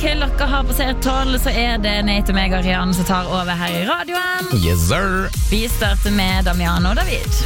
klokka har passert 12, så er det Nate og meg og Rian som tar over her i radioen. Yes, sir. Vi starter med Damiano og David.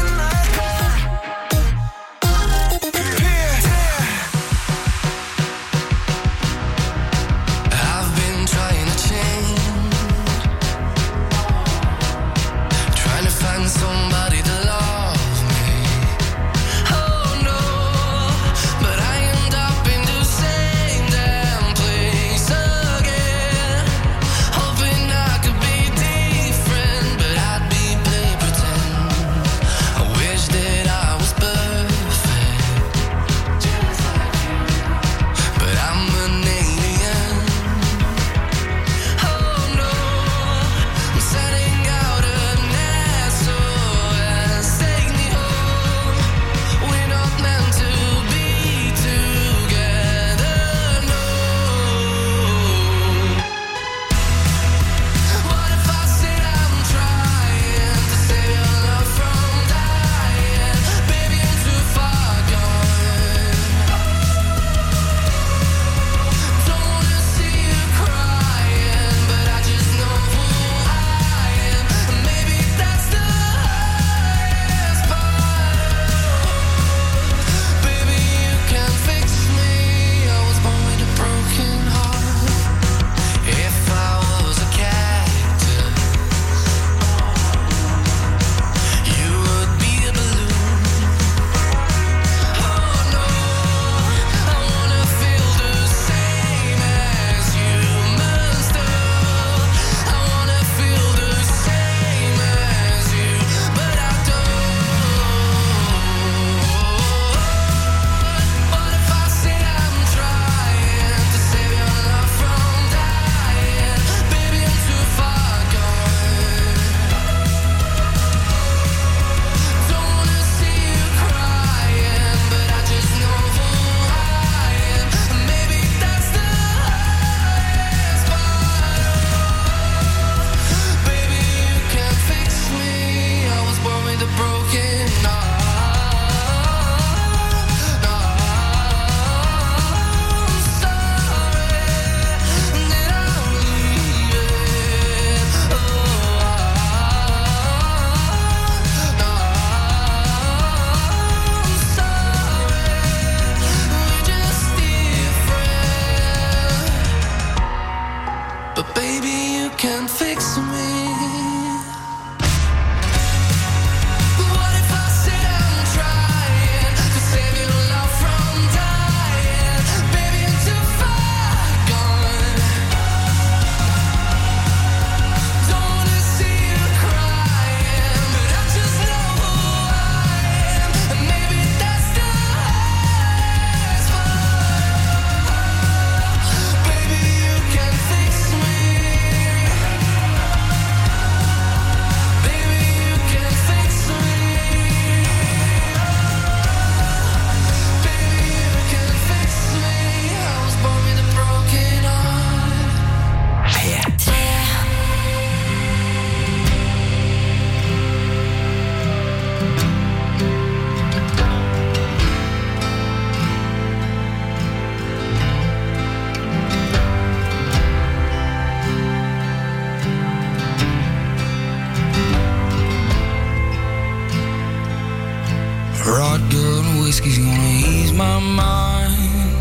whiskey's gonna ease my mind.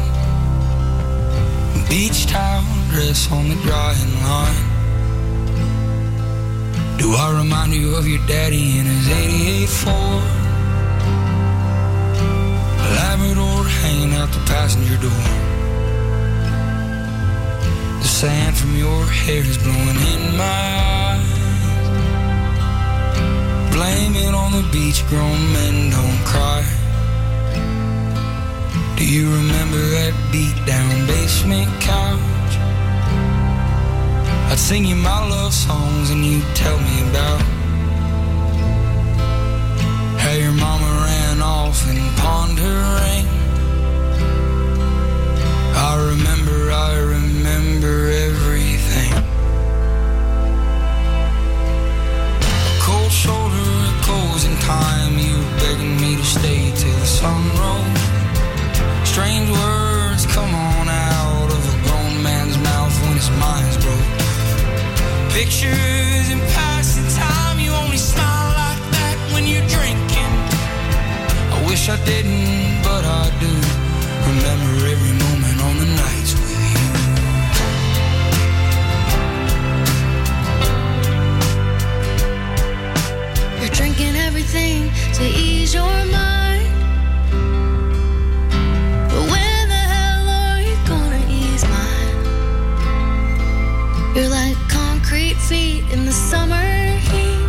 Beach towel dress on the drying line. Do I remind you of your daddy in his 88 Ford? Labrador hanging out the passenger door. The sand from your hair is blowing in my eyes. Blame it on the beach, grown men don't cry. Do you remember that beat down basement couch? I'd sing you my love songs and you'd tell me about how your mama ran off and pawned her ring. I remember everything. A cold shoulder, a closing time. You were begging me to stay till the sun rose. Strange words come on out of a grown man's Pictures and passing time. You only smile like that when you're drinking. I wish I didn't, but I do. Remember every moment on the nights with you. You're drinking everything to ease your mind. But when the hell are you gonna ease mine? You're like concrete feet in the summer heat.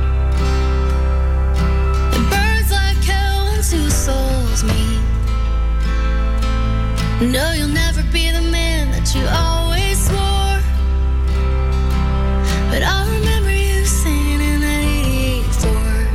It burns like hell when two souls meet. No, you'll never be the man that you always swore. But I'll remember you singing in that 88th Ford.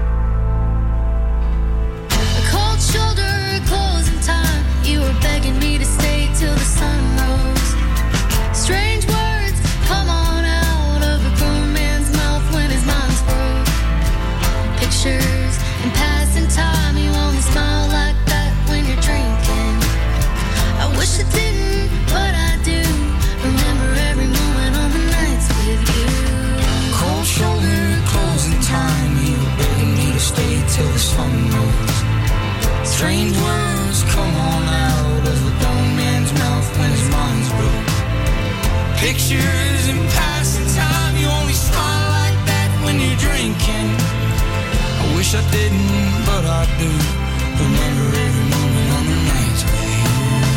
A cold shoulder, closing time. You were begging me to stay till the sun rose. Strange words come on out of a grown man's mouth when his mind's broke. Pictures and passing time. You only smile like that when you're drinking. I wish I didn't, but I do. Remember every moment on the nights with you. Cold shoulder, closing time. You were begging me to stay till the sun rose. Strange words come on out of a grown man's mouth when his mind's broke. Pictures and passing time. You only smile like that when you're drinking. I wish I didn't, but I do. Remember every moment on the nights with you.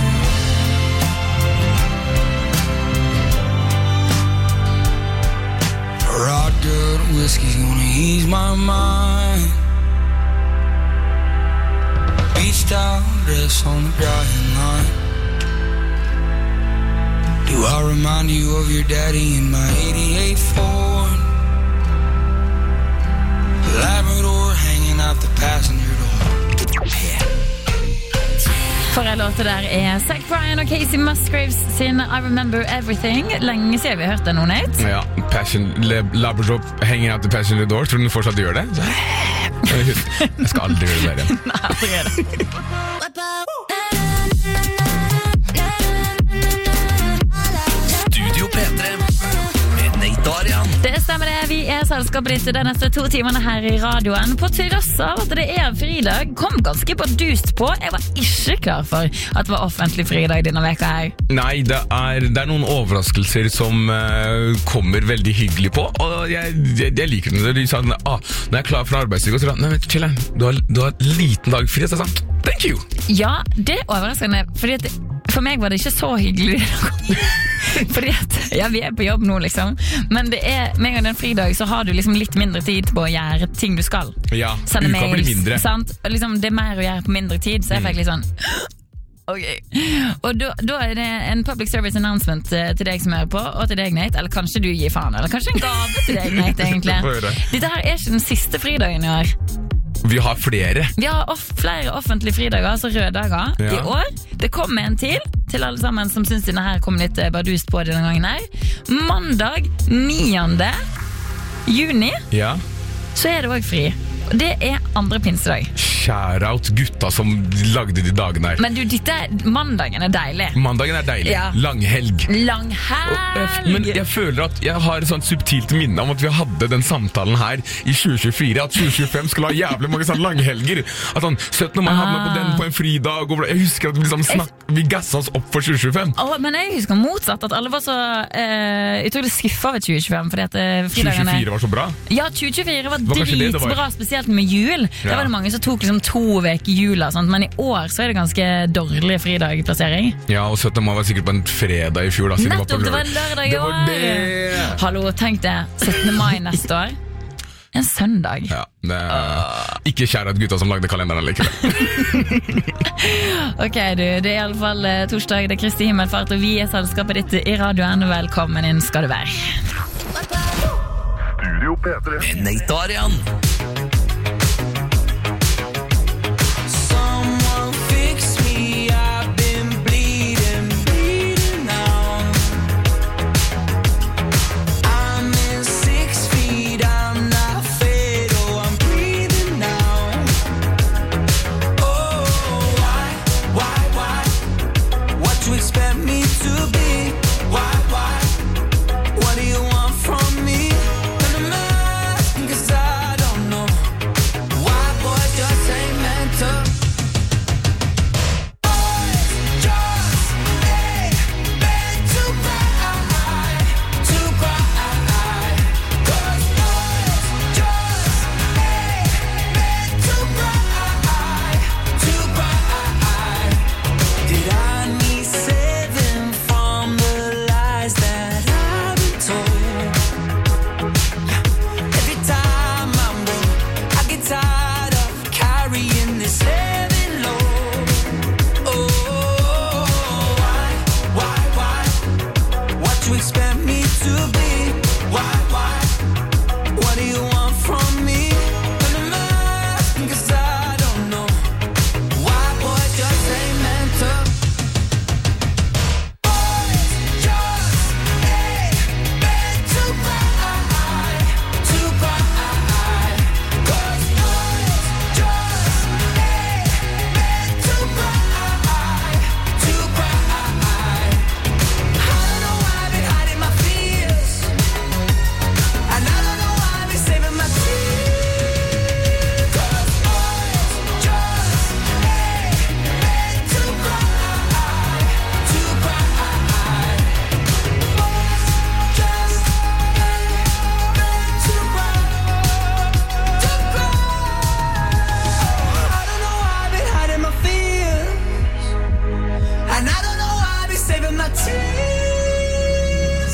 Rod good whiskey's gonna ease my mind. Beach towel dress on the drying line. Do I remind you of your daddy in my 88 Ford? Labrador hanging out the passenger door. For en låt der Zach Bryan og Casey Musgraves sin I Remember Everything. Lenge siden vi har hørt den nå, Nate. Ja, Labrador hanging out the passenger door. Tror du den fortsatt gjør det? Jeg skal aldri gjøre det der igjen. Nei, aldri gjør det. Studio P3 med Nate Arian. Det stemmer det, vi selskapet ditt de neste 2 timene her i radioen. På tross av at det fridag, kom ganske bardust på. Jeg var ikke klar for at det var offentlig fridag denne veka her. Nei, det er noen overraskelser som kommer veldig hyggelig på, og jeg liker det. De sa, når jeg er klar for arbeidstid, og så sa nei, vet du, chiller'n, du har en liten dag fri, så jeg sa, thank you. Ja, det overraskende, fordi at for meg var det ikke så hyggelig. Fordi at, ja, vi på jobb nå liksom. Men det med en gang den fridag så har du liksom litt mindre tid på å gjøre ting du skal. Ja, sende uka blir mindre. Sant? Liksom, det mer å gjøre på mindre tid. Så jeg fikk litt sånn ok. Og da det en public service announcement til deg som hører på, og til deg, Nate. Eller kanskje du gir faen, eller kanskje en gave til deg, Nate, egentlig. Dette her ikke den siste fridagen i år. Vi har flere. Vi har flere offentlige fridager, altså røde dager, i år. Det kommer en til alle sammen som synes denne her kom litt bardust på denne gangen her. Mandag 9. juni, så det også fri. Det andre pinsedag. Shout-out gutta som lagde de dagene her. Men du, mandagen deilig. Mandagen deilig. Ja. Langhelg. Men jeg føler at jeg har et sånt subtilt minne om at vi hadde den samtalen her i 2024, at 2025 skulle ha jævlig mange sånne langhelger. At sånn, 17. mai havnet på den på en fridag, og jeg husker at vi gasset oss opp for 2025. Men jeg husker motsatt, at alle var så utrolig skuffet over 2025, fordi at fridagene... 2024 var så bra? Ja, 2024 var dritbra, spesielt med jul. Da var det mange som tok liksom 2 veker jula, sånt. Men i år så det ganske dårlig fridagplassering. Ja, og 17. mai var sikkert på en fredag i fjor. Nettopp, det var en lørdag i år. Hallo, tenk det. 17. mai neste år. En søndag. Ja, ikke kjære gutta som lagde kalenderen likevel. Ok, du, det i alle fall torsdag, det Kristi Himmelfart, og vi selskapet ditt i radioen. Velkommen inn skal du være. Studio P3 med Nate Arian. Expect me to be why what do you want from me? you expect me to be? Why? What do you want from me? And I'm asking 'cause I don't know why boys just ain't meant to. Boys just ain't meant to cry, to cry. 'Cause boys just ain't meant to cry, to cry. I don't know why I've been hiding my fears, and I don't know why I've been saving my tears. 'Cause boys just ain't meant to cry, to cry. Boys just ain't meant to cry, to cry. I don't know why I've been hiding my fears, and I don't know why I've been saving my tears.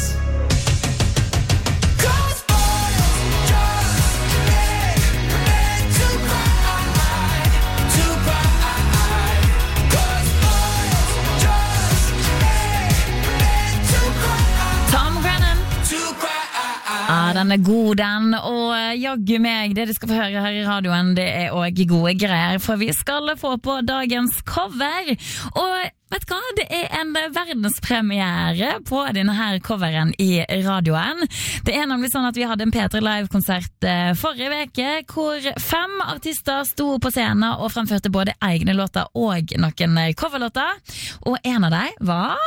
'Cause boys just ain't meant to cry, to cry. 'Cause boys just ain't meant to cry, Tom Grennan. to cry. Den god den, og jaggu meg, det du skal få høre her i radioen, det også gode greier, for vi skal få på dagens cover, og vet du hva, det en verdenspremiere på denne her coveren i radioen. Det nemlig sånn at vi hadde en P3 Live-konsert forrige veke, hvor 5 artister sto på scenen og fremførte både egne låter og noen coverlåter, og en av dem var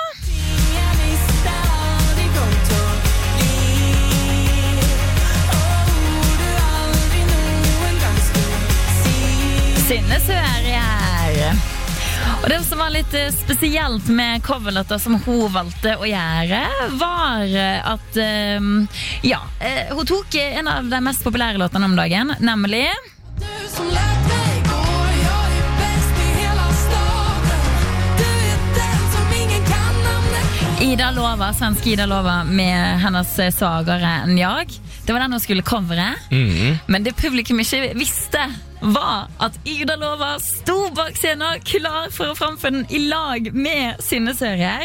Synne Sørgjær. Og det som var litt spesielt med coverlåter som hun valgte å gjøre, var at hun tok en av de mest populære låtene om dagen, nemlig Du som lät mig gå, jag bäst i hela staden. Du den som ingen kan namnet. Ida Lova, svensk Ida Lova med hennes Svagare enn jag. Det var den hun skulle covere, men det publikum ikke visste var at Ida Lova sto bak scenen klar for å framføre den i lag med Synne Sørgjær.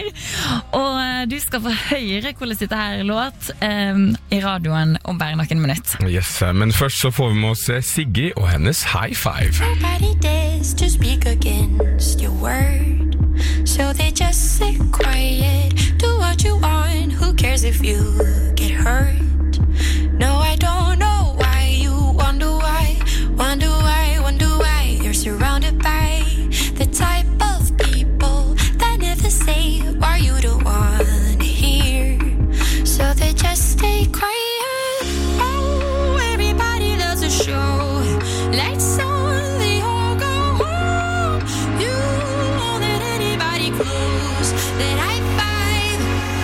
Og du skal få høre hvordan dette her låt i radioen om bare noen minutter. Yes, men først så får vi med oss Siggy og hennes High Five. Nobody dares to speak against your word, so they just sit quiet. Do what you want, who cares if you get hurt? No, I don't know why you wonder why, wonder why, wonder why. You're surrounded by the type of people that never say why you don't want to hear, so they just stay quiet. Oh, everybody loves a show. Lights on, they all go home. You won't let anybody close that I find.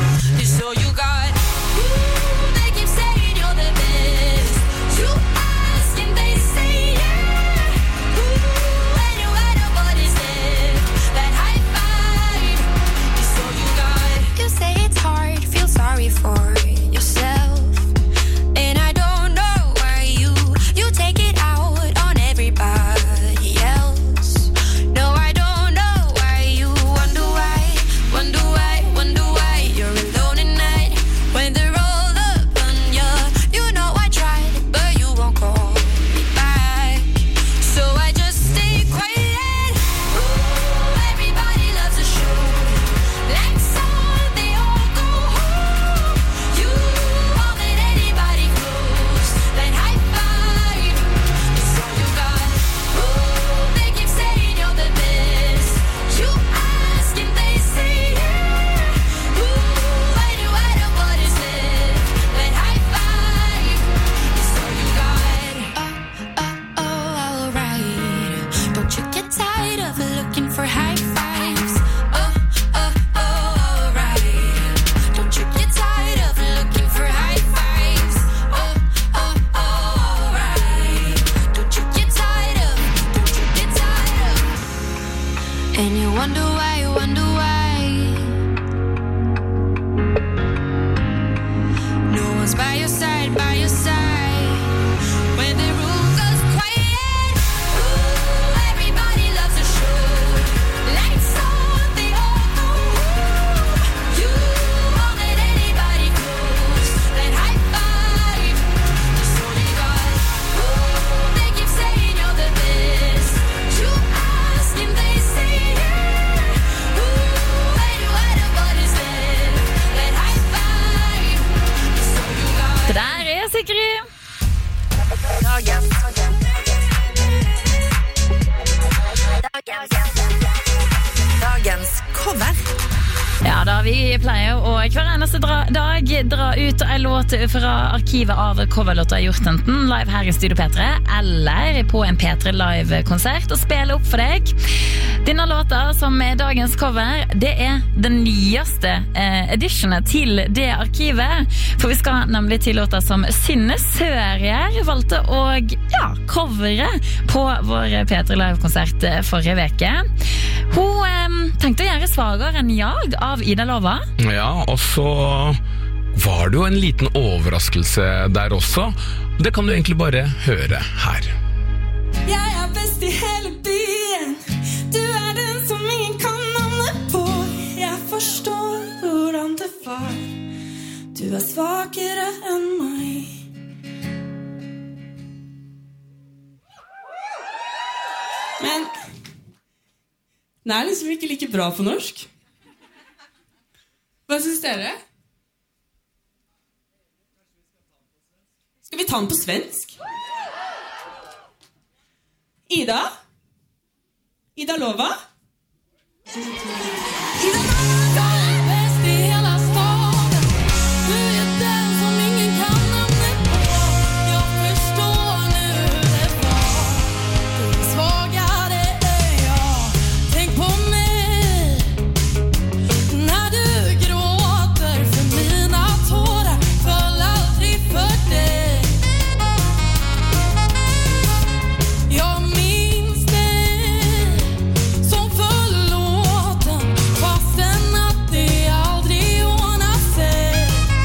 So you got they keep saying you're the best. You ask and they say yeah. And you had a body said that high five. So you got you say it's hard, feel sorry for yourself, and I don't know why you take it out on everybody else. No, I don't know why you wonder why, wonder why, wonder why you're alone at night when they're all up on you. You know I tried, but you won't call me back, so I just stay quiet. Ooh, everybody loves a show. Lights on, they all go home. You won't let anybody close that high five. So you got they keep saying you're the best. You ask and they say yeah. And you had a body said that high five. So you got alright. Don't you get tired of looking for high fives? Alright. Don't you get tired of looking for high fives? Alright. Don't you get tired of, don't you get tired of, and you wonder why, wonder why no one's by your side, by your side when the room goes quiet. Ooh, everybody loves a show. Lights on, they all go home. You won't let anybody Sigrid. Dagens cover. Ja, da vi pleier å hver eneste dag dra ut en låt fra arkivet av coverlåter gjort enten live her i Studio P3 eller på en P3 live-konsert og spille opp for deg. Denne låta som er dagens cover, det er den nyeste editionet til det arkivet, for vi skal nemlig til låta som Synne Sørgjær valgte å covere på vår P3 live-konsert forrige veke. Hun tenkte å gjøre Svagere enn jag av Ida Lova. Ja, og så var det jo en liten overraskelse der også. Det kan du egentlig bare høre her. Jeg er best i hele byen. Du er den som ingen kan navnet på. Jeg forstår hvordan det var. Du er svagere enn meg. Men den er liksom ikke like bra på norsk. Hva synes dere? Skal vi ta den på svensk? Ida? Ida Lova? Ida Lova er best i hele staden. Du er den som ingen kan navnet på. Jeg forstår nu det var. Du er svagare enn jeg. Tenk på meg. När du gråter för mina tårar föll aldrig för dig. Jag minns det som förlåten fastän att det aldrig ordnar sig.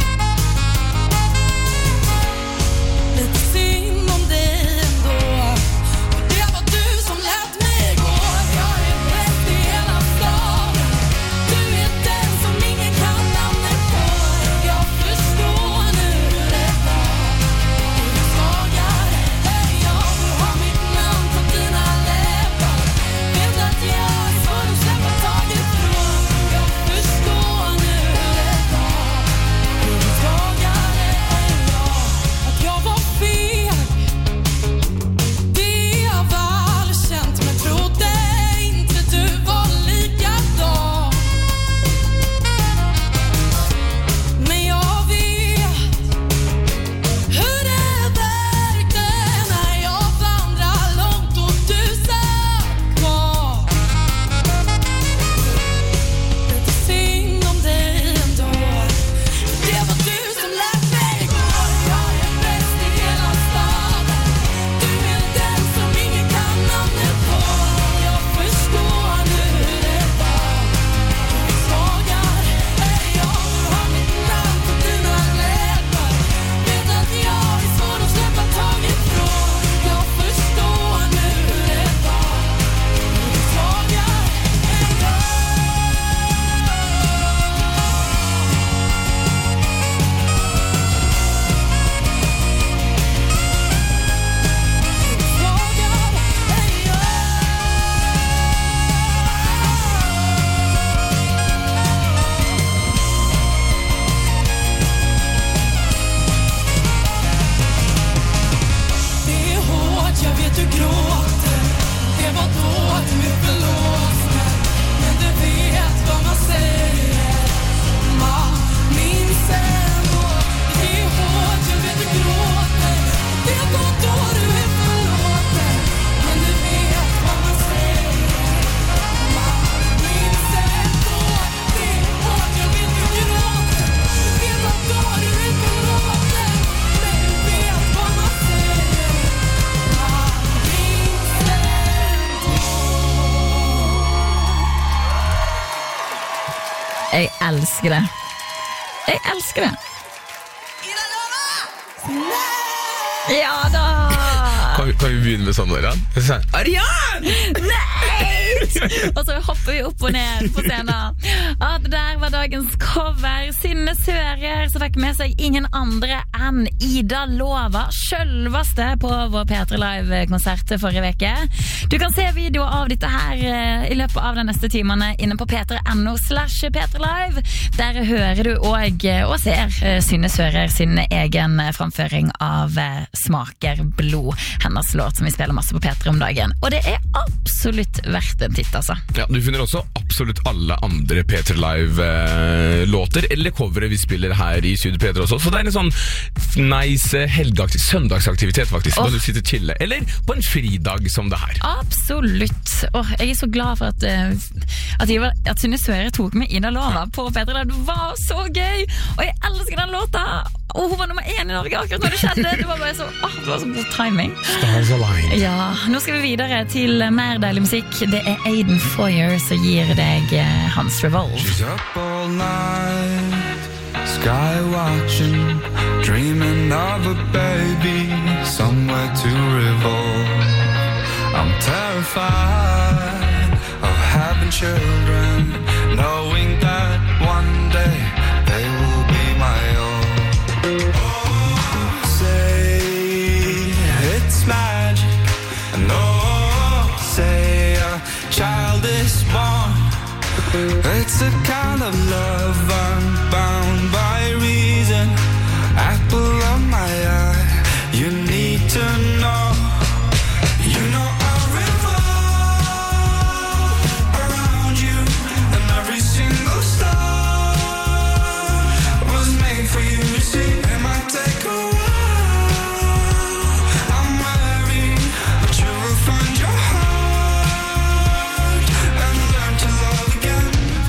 Lite synd om dig ändå. Det var du som lät mig gå. Jag är bäst i hela staden. Du är den som ingen kan namnet på. Jag förstår nu hur det var. Du är svagare än jag. Du har mitt namn på dina läppar. Vet att jag är svår att släppa taget från. Jag förstår nu hur det var. Du är svagare än jag. Att jag var feg, det har jag väl känt, men trodde inte du var likadan. Men jag vet hur det verkade när jag vandrar långt och du satt kvar. Lite synd om dig ändå. Det var du som lät mig gå. Jag är bäst i hela staden. Du är den som ingen kan namnet på. Jag förstår nu hur det var. Du är svagare än jag. Du har mitt namn på dina läppar. Vet att jag är svår att släppa taget från. Jag förstår nu hur det var. Du är svagare än jag. Det är hårt, jag vet du gråter. Det var då att du förlåter. Men du vet vad man säger. Man minns ändå. Det är hårt, jag vet du gråter. Det var då du är förlåten. Men du vet vad man säger. Man minns ändå. Det är hårt, jag vet du gråter. Det var då du är förlåten. Men du vet vad man säger. Man minns ändå. Jeg elsker det. Jeg elsker det. Ida Lova! Ja da! Kan vi begynne med sånn, Arian? Arian! Nei! Og så hopper vi opp og ned på scenen. At det der var dagens cover. Synne Sører som fikk med seg ingen andre enn Ida Lova, selveste på vår P3 Live-konsert forrige veke. Du kan se video av dette her i løpet av de neste timene inne på p3.no/p3live. Der hører du og ser Synne Sører sin egen framføring av Smaker blod, hennes låt som vi spiller masse på P3 om dagen. Og det er absolutt verdt en titt, altså. Ja, du finner også absolutt alle andre P3 Live-låter, eller covere vi spiller her i Syd P3 også. Så det er en sånn nice søndagsaktivitet faktisk, da du sitter chille, eller på en fridag som det her. Absolutt. Jeg er så glad for at Synne Sører tok med Ida Lova på P3 Live. Det var så gøy, og jeg elsker den låta. Og hun var nummer 1 i Norge akkurat når det skjedde. Det var bare så, det var så god timing. Stars aligned. Ja, nå skal vi videre til mer deilig musikk. Det er Aiden Foyer som gir deg hans Revolve. She's up all night, sky watching, dreaming of a baby, somewhere to revolve. I'm terrified of having children, knowing that one day they will be my own. Say it's magic, and say a child is born. It's a kind of love unbound by reason, apple of my eye, you need to know. You know I revolve around you, and every single star was made for you to see. It might take a while, I'm worried, but you will find your heart and learn to love again.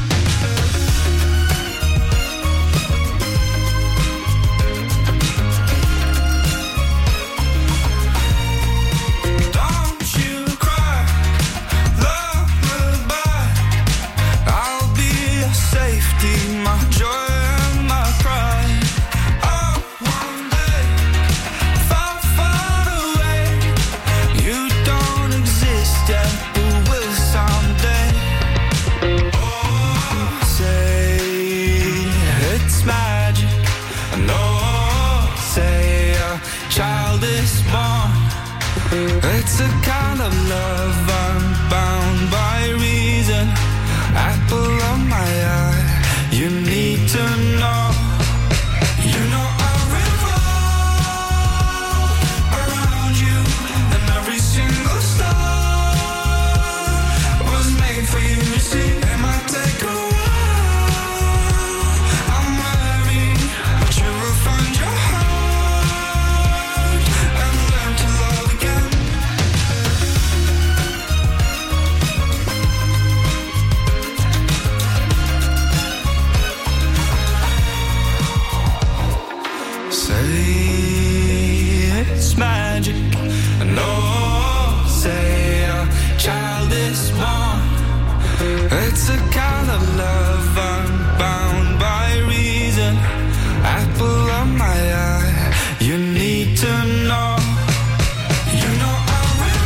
Don't you cry, lullaby, I'll be your safety, my joy and my pride. Oh, one day, far, far away, you don't exist yet, but will someday. Oh, say it's magic, and say a child is born. It's a kind of love unbound by reason, apple of my eye, you need to know. You know I revolve around you, and every single star was made for you to see. It might take a while, I'm worried, but you will find your heart and learn to love again. Say it's magic, and say a child is born. It's a kind of love unbound by reason, apple of my eye, you need to know. You know I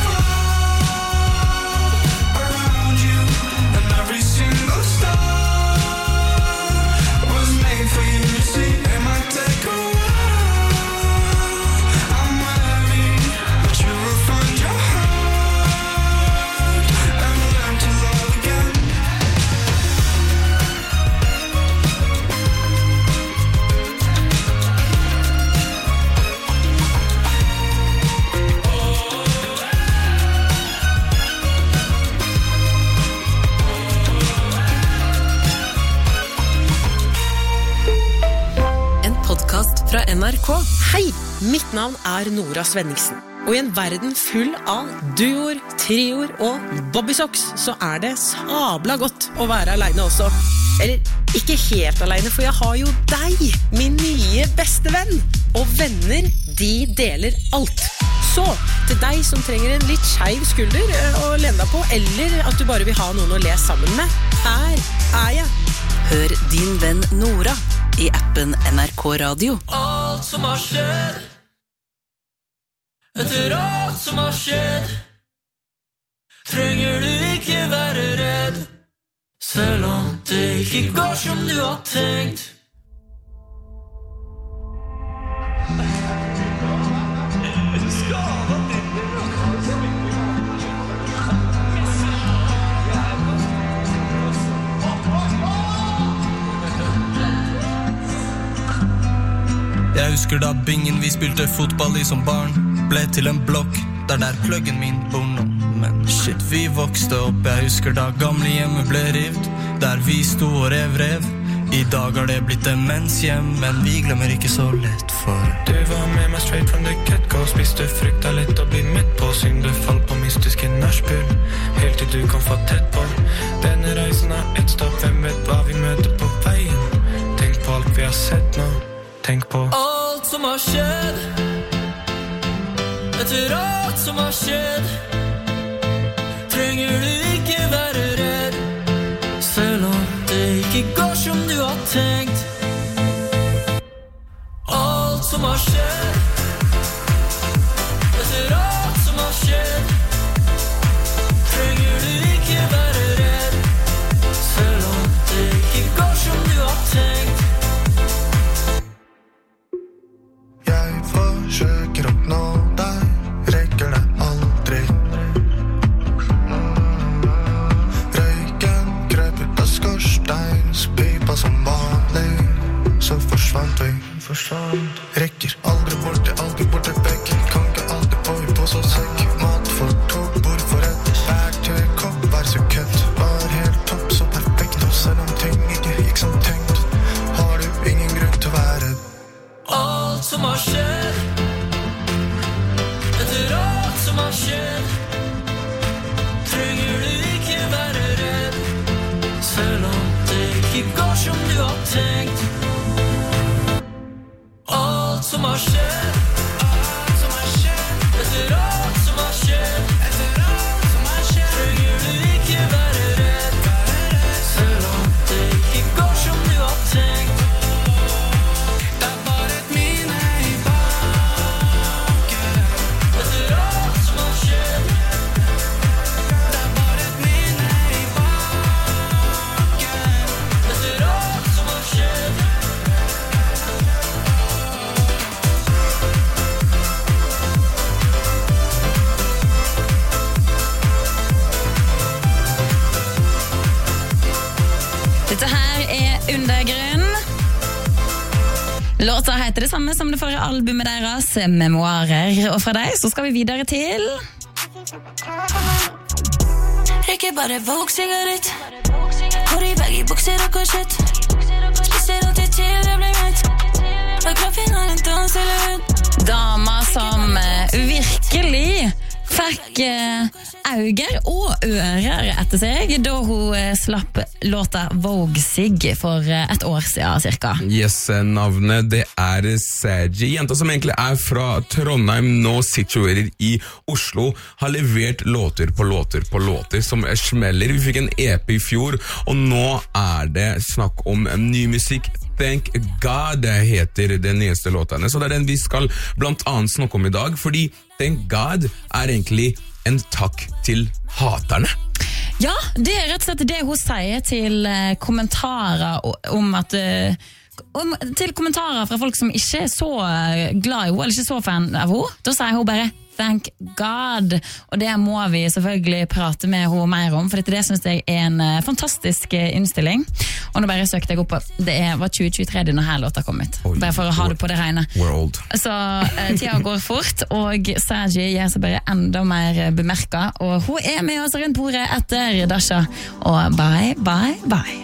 revolve around you, and every single star was made for you to see. It might take a while, I'm worried, but you will find your heart and learn to love again. En podcast fra NRK. Hei, mitt navn er Nora Svenningsen. Og i en verden full av duoer, trioer og bobbysocks, så er det sabla godt å være alene også. Eller ikke helt alene, for jeg har jo deg, min nye beste venn. Og venner, de deler alt. Så, til deg som trenger en litt skeiv skulder å lene deg på, eller at du bare vil ha noen å le sammen med, her er jeg. Hør din venn Nora i appen NRK Radio. Alt som har skjedd, etter alt som har skjedd, trenger du ikke være redd. Selv om det ikke går som du har tenkt. Jeg husker da bingen vi spilte fotball I som barn ble til en blokk, der pluggen min bor nå. Men shit, vi vokste opp. Jeg husker da gamle hjemme ble rivt, der vi sto og rev. I dag har det blitt demenshjem, men vi glemmer ikke så lett for Du var med meg straight from the get-go, spiste frykta litt og bli midt på syndefall på mystiske nachspiel, helt til du kom for tett på. Denne reisen et stopp, hvem vet hva vi møter på veien. Tenk på alt vi har sett nå. Tenk på alt som har skjedd, etter alt som har skjedd, trenger du ikke være redd, selv om det ikke går som du har tenkt. Alt som har skjedd, etter alt som har skjedd, trenger du ikke være redd, selv om det ikke går som du har tenkt. Forsøker å nå deg, rekker det aldri. Røyken krøp ut av skorsteinspipa som vanlig, så forsvant vi. Rekker aldri borte begge, kan ikke alltid få I pose og sekk. Mat for to, bord for ett, bær til kopp, hver sekund. Var helt topp, så perfekt, og selv om ting ikke gikk som tenkt, har du ingen grunn til å være alt som har skjedd, etter alt som har skjedd, trenger du ikke være redd, selv om det ikke går som du har tenkt. Alt som har skjedd, etter alt som har skjedd, trenger du ikke være redd, selv om det ikke går som du har tenkt. Dette her Undergrunn. Låta heter det samme som det forrige albumet deres, Memoarer. Og fra deg så skal vi videre til Rekker bare Vogue-sigarett, går I baggy bukser og korsett, spiser alltid til det ble mett, og kroppfinalen danser ut. dama som virkelig fikk auger og ører etter seg da hun slapp låta Vogue Sig for et år siden cirka. Yes, navnet det Saji, jenta som egentlig fra Trondheim, nå situated I Oslo, har levert låter på låter som smeller. Vi fikk en EP I fjor, og nå det snakk om ny musikk. Thank God heter den nyeste låtene, så det den vi skal blant annet snakke om I dag, fordi Thank God egentlig en takk til haterne. Ja, det rett og slett det hun sier til kommentarer om at til kommentarer fra folk som ikke så glad I henne, eller ikke så fan av henne. Da sier hun bare Thank God, og det må vi selvfølgelig prate med henne mer om, for det synes jeg en fantastisk innstilling. Og nå bare søkte jeg opp på, det var 2023 denne her låta kom ut, bare for å ha det på det regne. We're old. Så tida går fort, og Saji gjør seg bare enda mer bemerket, og hun med oss rundt bordet etter Dasha, og bye, bye, bye.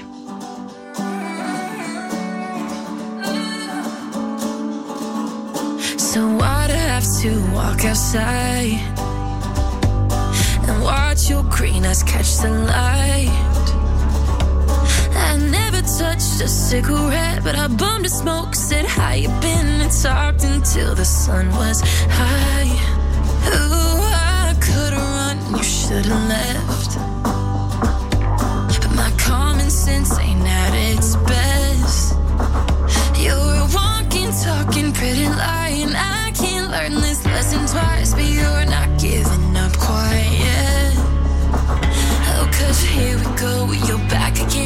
So I'd have to walk outside and watch your green eyes catch the light. I never touched a cigarette, but I bummed a smoke, said how you been, and talked until the sun was high. Ooh, I could've run, you should've left, but my common sense ain't at its best. You're a walking, talking, pretty lying. I can't learn this lesson twice, but you're not giving up quite yet. Oh, 'cause here we go, you're back again.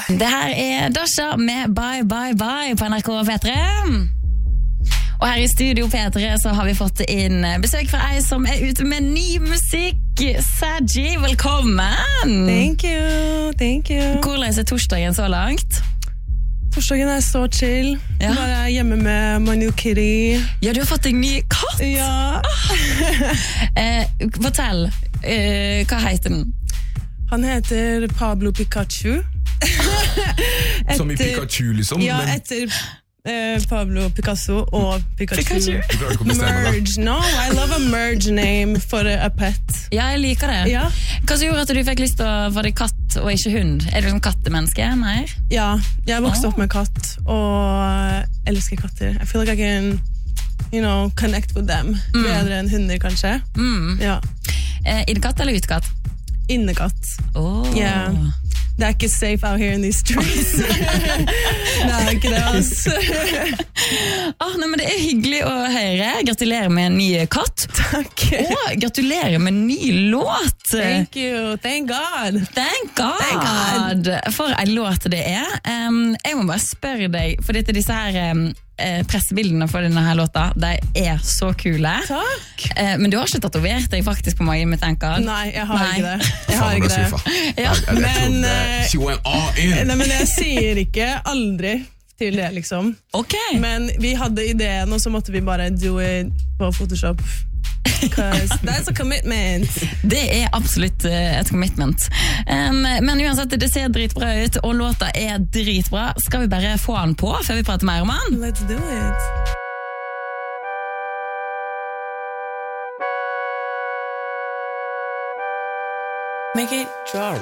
Det her Dasha med Bye Bye Bye på NRK P3. Og her i studio P3 så har vi fått inn besøk fra ei som ute med ny musikk. Saji, velkommen! Thank you. Hvordan torsdagen så langt? Torsdagen så chill. Bare hjemme med my new kitty. Ja, du har fått en ny katt? Ja. Fortell, hva heter den? Han heter Pablo Pikachu. Som i Pikachu liksom? Ja, etter Pablo Picasso og Pikachu. Merge, no, I love a merge name for a pet. Ja, jeg liker det. Ja. Hva som gjorde at du fikk lyst til å få deg katt og ikke hund? Du liksom kattemenneske? Nei? Ja, jeg vokste opp med katt og elsker katter. I feel like I can, connect with them. Bedre enn hunder, kanskje. Ja. Innekatt eller utekatt? Innekatt. Yeah. Det ikke safe out here in these streets. Det ikke det, altså. Nei, men det hyggelig å høre. Gratulerer med en ny katt. Takk. Og gratulerer med en ny låt. Thank you. Thank God. Thank God. For en låt det jeg må bare spørre deg, for disse her pressebildene for denne her låta, de så kule. Takk. Men du har ikke tatovert deg faktisk på magen med Thank God? Nei, jeg har ikke det. Jeg har ikke det. Ja. Men jeg sier ikke aldri til det, liksom. Okay. Men vi hadde ideen, og så måtte vi bare do it på Photoshop. Because that's a commitment. Det absolutt et commitment. Men uansett, det ser dritbra ut, og låta dritbra. Skal vi bare få den på før vi prater mer om den? Let's do it. Make it drop.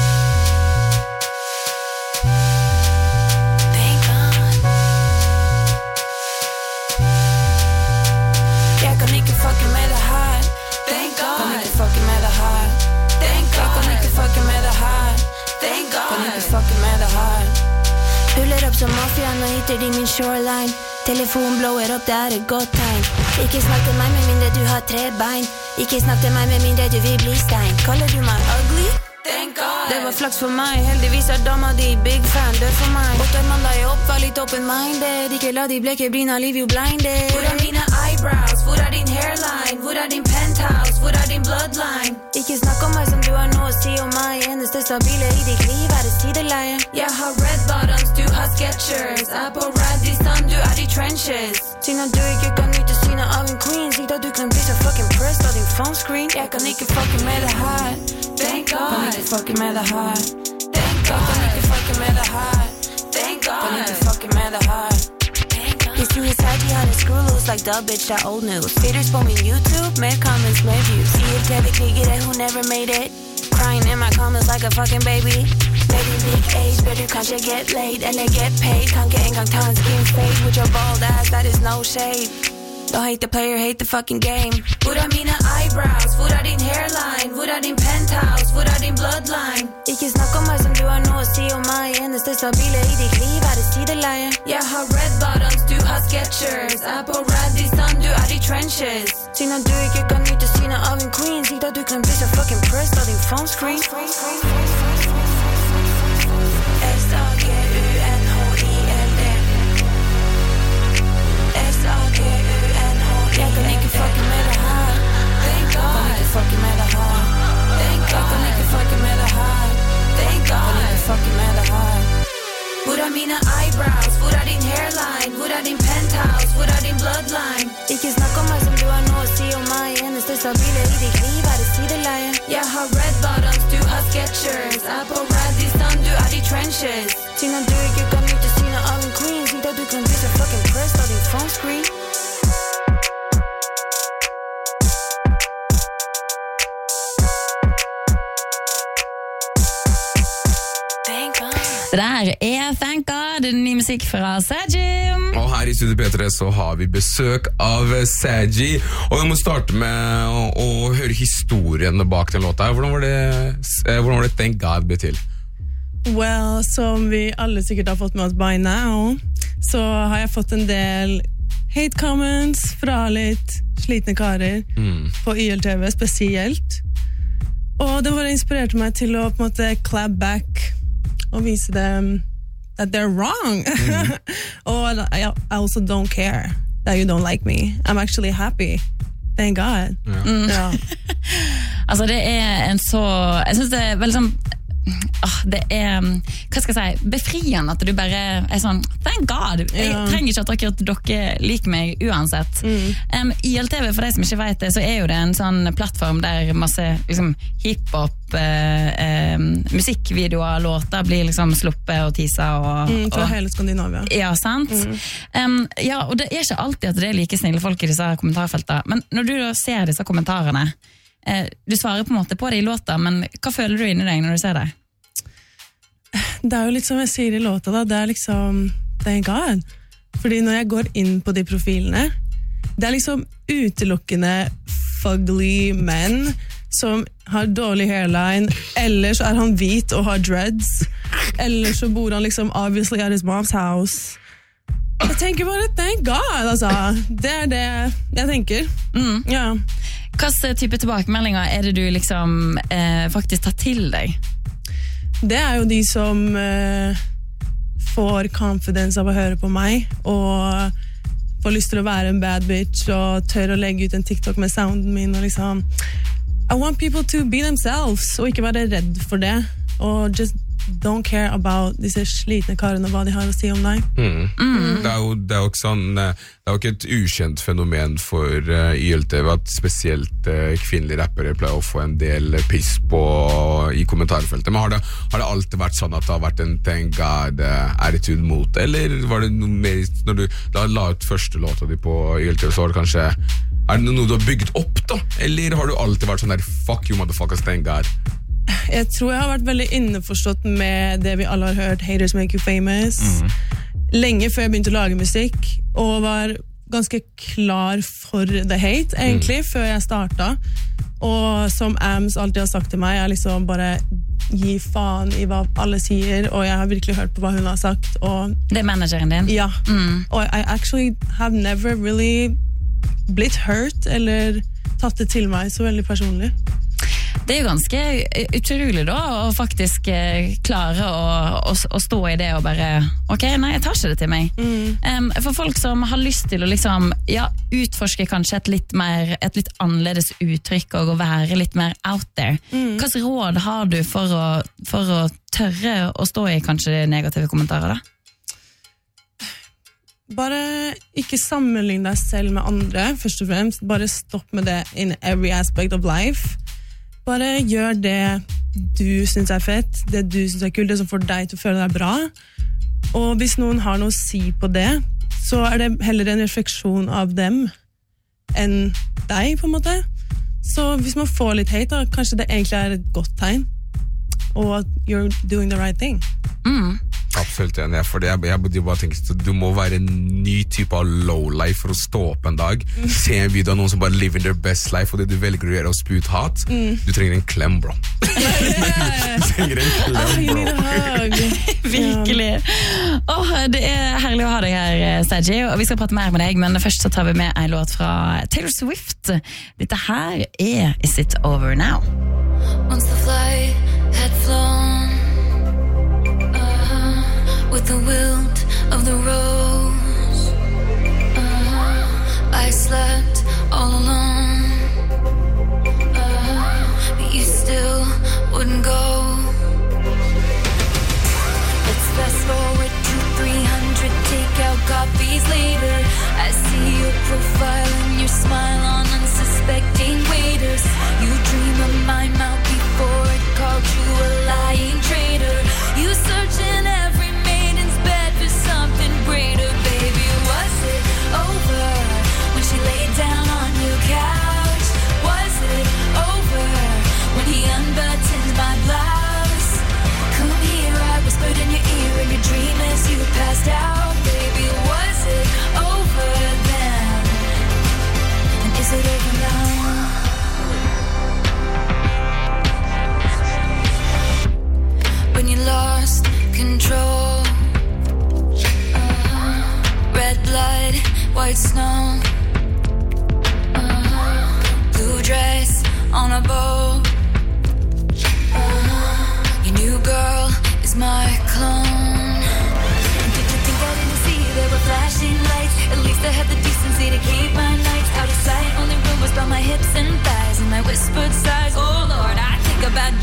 Puller opp som mafiaen og hitter de min shoreline. Telefon blower opp, det et godt tegn. Ikke snakk til meg med mindre du har 3 bein. Ikke snakk til meg med mindre du vil bli stein. Kaller du meg ugly? Thank God. Det var flaks for meg, heldigvis dama di big fan, dør for meg. 8 mandag opp, var litt open-minded. Ikke la de bleke bryna, leave you blinded. Hvor mine eyebrows? Hvor din hairline? Hvor din penthouse? Hvor din bloodline? Ikke snakk om meg som du har noe å si om meg. Eneste stabile i ditt liv det sideleie. Jeg har red bottoms, du har Skechers. På Radisson, du i trenches. Siden at du ikke kan nyte synet av en queen, sikt at du kan bli så fucking pressed av din phone screen. Jeg kan ikke fucking med det her. Thank God. Kan ikke fucking med det her. Thank God. Kan ikke fucking med det her. Thank God. Kan ikke fucking med det her. His suicide, he on his screw loose like duh bitch, that old news. Faders på min YouTube, mer comments, mer views. TV-krigere, who never made it. Crying in my comments like a fucking baby. Maybe big age, better kanskje get laid eller get paid. Kan ikke engang ta en skin fade with your bald ass, that is no shade. Don't hate the player, hate the fucking game. Hvor mine eyebrows? Hvor din hairline? Hvor din penthouse? Hvor din bloodline? Ikke snakk om meg som du har noe å si om meg. Eneste stabile i ditt liv det sideleie. Jeg har red bottoms, du har Skechers. På Radisson, du i trenches. Siden at du ikke kan nyte synet av en queen, sikt at du kan bli så fucking pressed av din phone screen. Jeg kan ikke fucking med det her. Thank God. Kan ikke fucking med det her. Thank God. Kan ikke fucking med det her. Thank God. Kan ikke fucking med det her. Hvor mine eyebrows? Hvor din hairline? Hvor din penthouse? Hvor din bloodline? Ikke snakk om meg som du har noe å si om meg. Eneste stabile i ditt liv det sideleie. Jeg har red bottoms, du har Skechers. På Radisson, du i trenches. Siden at du ikke kan nyte synet av en queen, sikt at du kan bli så fucking pressed av din phone screen. Det der Thank God, ny musikk fra Saji. Og her i Studio P3 så har vi besøk av Saji. Og vi må starte med å høre historien bak den låta. Hvordan var det Thank God ble til? Well, som vi alle sikkert har fått med oss by now, så har jeg fått en del hate comments fra litt slitne karer på YLTV spesielt. Og det bare inspirerte meg til å på en måte clap back og vise dem that they're wrong. Og I also don't care that you don't like me. I'm actually happy. Thank God. Ja. Altså det en så, jeg synes det veldig sånn, det hva skal jeg si, befriende at du bare sånn, thank God, jeg trenger ikke at dere liker meg uansett. ILTV, for de som ikke vet det, så jo det en sånn plattform der masse liksom, hiphop, musikkvideoer, låter blir liksom sluppet og teaser fra hele Skandinavia. Ja, sant? Ja, og det ikke alltid at det like snille folk i disse kommentarfeltene, men når du da ser disse kommentarene, du svarer på en måte på det i låta, men hva føler du inni deg når du ser det? Det jo litt som jeg sier i låta da, det liksom thank God, fordi når jeg går inn på de profilene, det liksom utelukkende fugly menn som har dårlig hairline, eller så han hvit og har dreads, eller så bor han liksom obviously at his mom's house. Jeg tenker bare thank God, altså. Det det jeg tenker. Ja. Hvilke type tilbakemeldinger det du liksom faktisk tar til deg? Det jo de som får confidence av å høre på meg, og får lyst til å være en bad bitch, og tør å legge ut en TikTok med sounden min, og liksom I want people to be themselves, og ikke være redd for det, og just don't care about disse slitne karene og hva de har å si om deg. Det jo ikke sånn, det jo ikke et ukjent fenomen for ILTV at spesielt kvinnelige rappere pleier å få en del piss i kommentarfeltet, men har det alltid vært sånn at det har vært en thank God attitude mot det, eller var det noe mer når du la ut første låta di på ILTV, så var det kanskje det noe du har bygd opp da, eller har du alltid vært sånn der fuck you motherfuckers, thank God? Jeg tror jeg har vært veldig innforstått med det vi alle har hørt, Haters Make You Famous, lenge før jeg begynte å lage musikk, og var ganske klar for the hate, egentlig, før jeg startet. Og som Ams alltid har sagt til meg, liksom bare gi faen i hva alle sier, og jeg har virkelig hørt på hva hun har sagt. Og det manageren din? Ja, og I actually have never really blitt hurt, eller tatt det til meg så veldig personlig. Det jo ganske utrolig da, å faktisk klare å stå i det og bare, ok, nei, jeg tar ikke det til meg. For folk som har lyst til å liksom, utforske kanskje et litt annerledes uttrykk og å være litt mer out there. Hva råd har du for å tørre å stå i kanskje negative kommentarer da? Bare ikke sammenligne deg selv med andre, først og fremst. Bare stopp med det in every aspect of life. Bare gjør det du synes fett, det du synes kult, det som får deg til å føle deg bra. Og hvis noen har noe å si på det, så det heller en refleksjon av dem enn deg, på en måte. Så hvis man får litt hate, da, kanskje det egentlig et godt tegn, og at you're doing the right thing. Absolutt enig, for jeg bare tenker du må være en ny type av lowlife for å stå opp en dag, se en video av noen som bare living their best life, og det du velger å gjøre å spute hat, du trenger en klem, bro. Du trenger en klem, bro. Virkelig. Det herlig å ha deg her, Saji, og vi skal prate mer med deg, men først så tar vi med en låt fra Taylor Swift. Dette her Is It Over Now? Once the flight had flown with the wilt of the rose, I slept all alone, but you still wouldn't go. Let's fast forward to 300 takeout copies later. I see your profile and your smile on unsuspecting waiters. You dream of my mouth before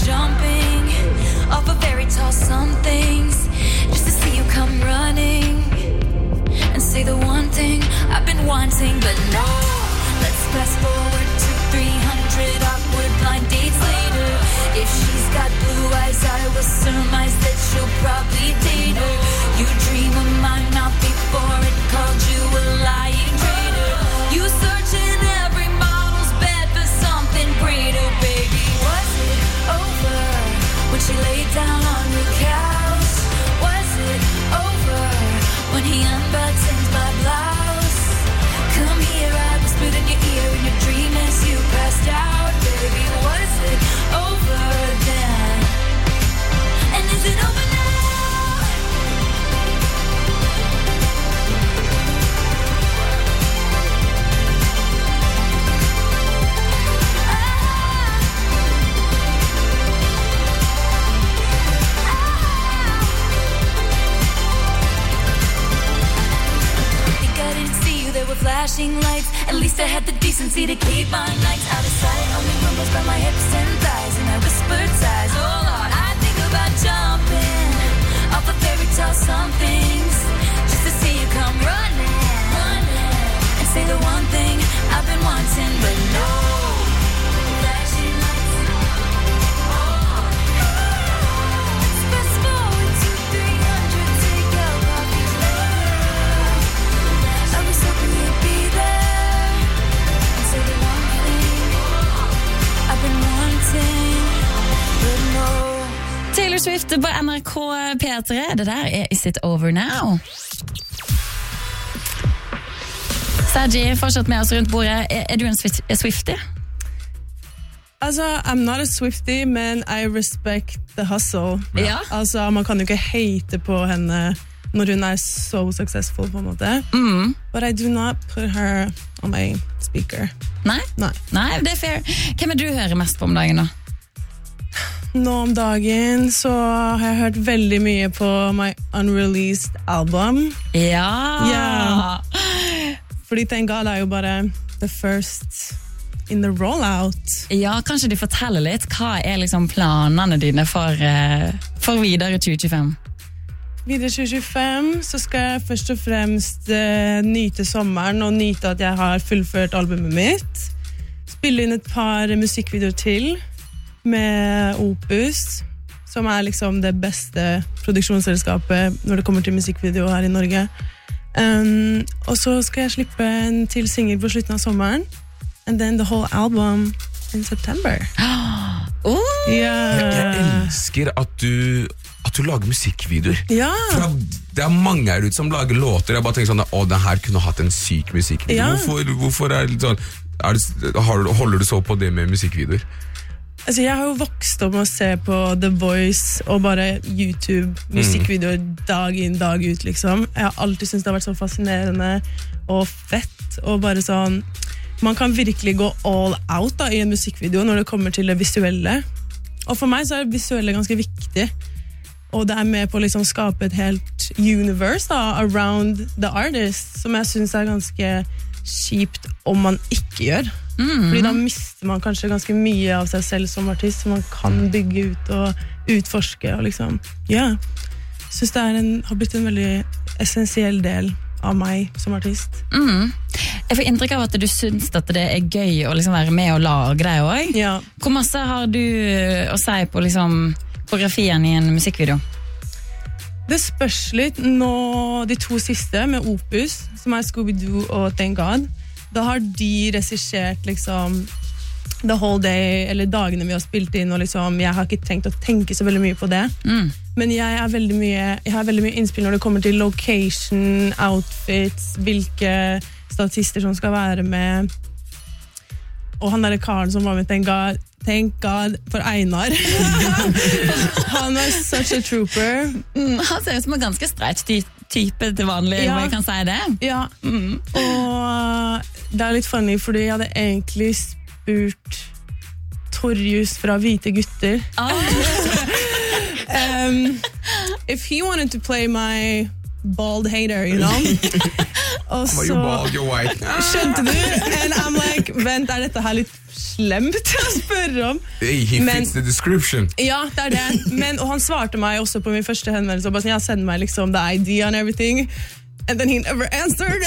jumping off of very tall somethings just to see you come running and say the one thing I've been wanting, but no. Let's fast forward to 300 awkward blind dates later. If she's got blue eyes, I will surmise that you'll probably date her. You dream of my mouth before it called you a lying traitor. You search in every model's bed for something greater, baby. Was it over when she laid down on your couch? Was it over when he unbuttoned my blouse? Come here, I whispered in your ear in your dream as you passed out, baby. Was it over then? And is it over now? Flashing lights, at least I had the decency to keep my nights out of sight. Only rumbles by my hips and thighs, and I whispered sighs. Oh Lord, I think about jumping off of fairy tale somethings just to see you come running and say the one thing I've been wanting, but no. Flashing lights. Let's fast forward to 300, take out coffee later. I was hoping you'd be there and say the one thing I've been wanting, but no. Taylor Swift på NRK P3. Det der Is It Over Now? Saji, fortsatt med oss rundt bordet. Du en Swiftie? Altså, I'm not a Swiftie, men I respect the hustle. Ja. Altså, man kan jo ikke hate på henne når hun så successful på en måte. But I do not put her on my speaker. Nei, det fair. Hvem du hører mest på om dagen da? Nå om dagen så har jeg hørt veldig mye på my unreleased album. Ja! Fordi Thank God jo bare the first in the rollout. Ja, kanskje de forteller litt. Hva liksom planene dine for videre 2025? Videre 2025 så skal jeg først og fremst nyte sommeren og nyte at jeg har fullført albumet mitt. Spille inn et par musikkvideoer til med Opus, som liksom det beste produksjonsselskapet når det kommer til musikkvideo her i Norge. Og så skal jeg slippe en til single på slutten av sommeren. And then the whole album in September. Jeg elsker at du lager musikkvideoer. Ja. For det mange her ute som lager låter. Jeg bare tenker sånn, den her kunne hatt en syk musikkvideo. Ja. Hvorfor det sånn, holder du så på det med musikkvideoer? Altså, jeg har jo vokst opp med å se på The Voice og bare YouTube-musikkvideoer dag inn, dag ut, liksom. Jeg har alltid syntes det har vært så fascinerende og fett, og bare sånn, man kan virkelig gå all out da, i en musikkvideo når det kommer til det visuelle. Og for meg så det visuelle ganske viktig, og det med på å liksom skape et helt universe da, around the artist, som jeg synes ganske kjipt om man ikke gjør. Fordi da mister man kanskje ganske mye av seg selv som artist, som man kan bygge ut og utforske og liksom, ja. Jeg synes det har blitt en veldig essensiell del av meg som artist. Jeg får inntrykk av at du synes at det gøy å liksom være med og lage deg også. Ja. Hvor masse har du å si på liksom koreografien i en musikkvideo? Det spørs litt nå, de to siste med Opus, som Scooby-Doo og Thank God. Da har de regissert liksom the whole day, eller dagene vi har spilt inn, og liksom, jeg har ikke tenkt å tenke så veldig mye på det. Men jeg har veldig mye innspill når det kommer til location, outfits, hvilke statister som skal være med. Og han der karen som var med Thank God for Einar. Han such a trooper. Han ser ut som en ganske streit type til vanlig, om jeg kan si det. Ja, og det litt funny, fordi jeg hadde egentlig spurt Torjus fra Hvite gutter. If he wanted to play my bald hater, you know? Og så you're bald, you're white. skjønte du? And I'm like, vent, dette her litt slem til å spørre om. Hey, he fits the description. Ja, det det. Og han svarte meg også på min første henvendelse, og bare sånn, sendte meg liksom the ID and everything, and then he never answered.